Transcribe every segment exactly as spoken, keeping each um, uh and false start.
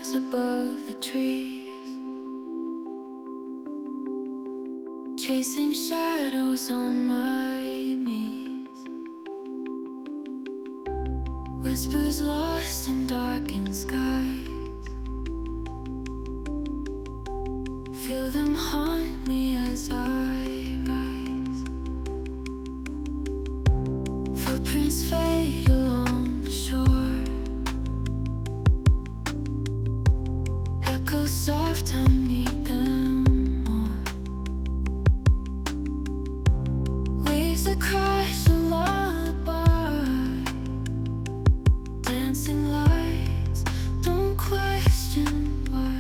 above the trees, chasing shadows on my knees. Whispers lost in darkened skies, feel them haunt me as I rise. Footprints fade along the shore, echoes soft, I need them more. Waves that crash a lullaby, dancing lights, don't question why.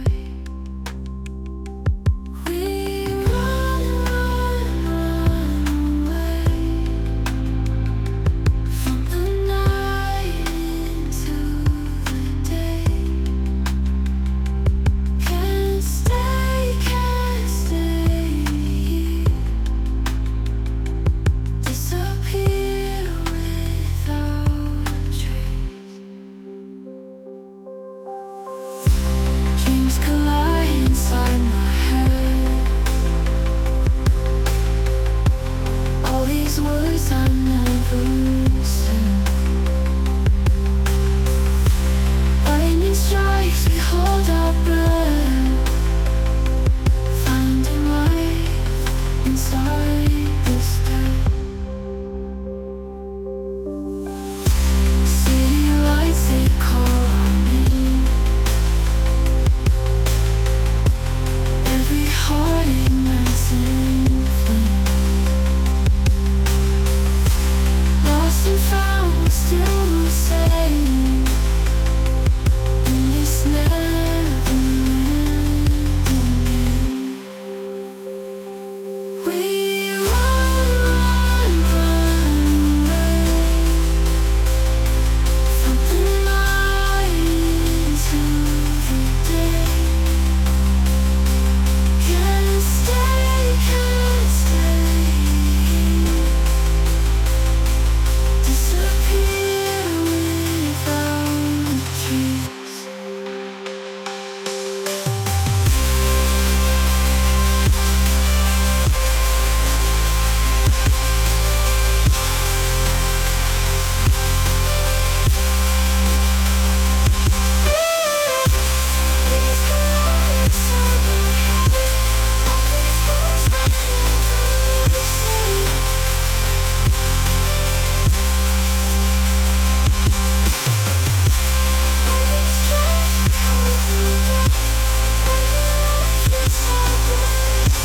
We run, run, run away from the night into the day. Can't stay, can't stay here, disappear without a trace. Dreams collide inside my head, all these words I never said. Lightning strikes, we hold our breath, finding life inside this death. City lights, they call our name, every heart ignites in flame. Lost and found, we're still the same in this never-ending game. We run, run, run away from the night into the day. Can't stay, can't stay here, disappear without a trace. These lights are my head, all these words I never said. Lightning strikes, we hold our breath, finding life inside this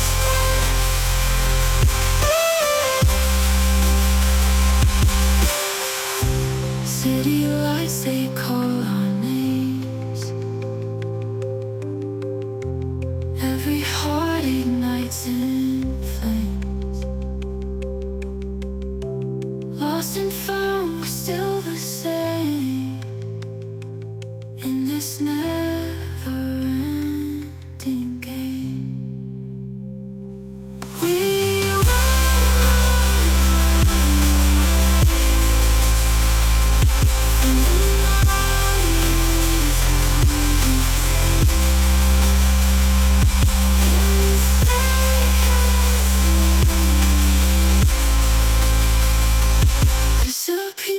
death. City lights, they call our names, every heart ignites in flames. Lost and found, we're still the same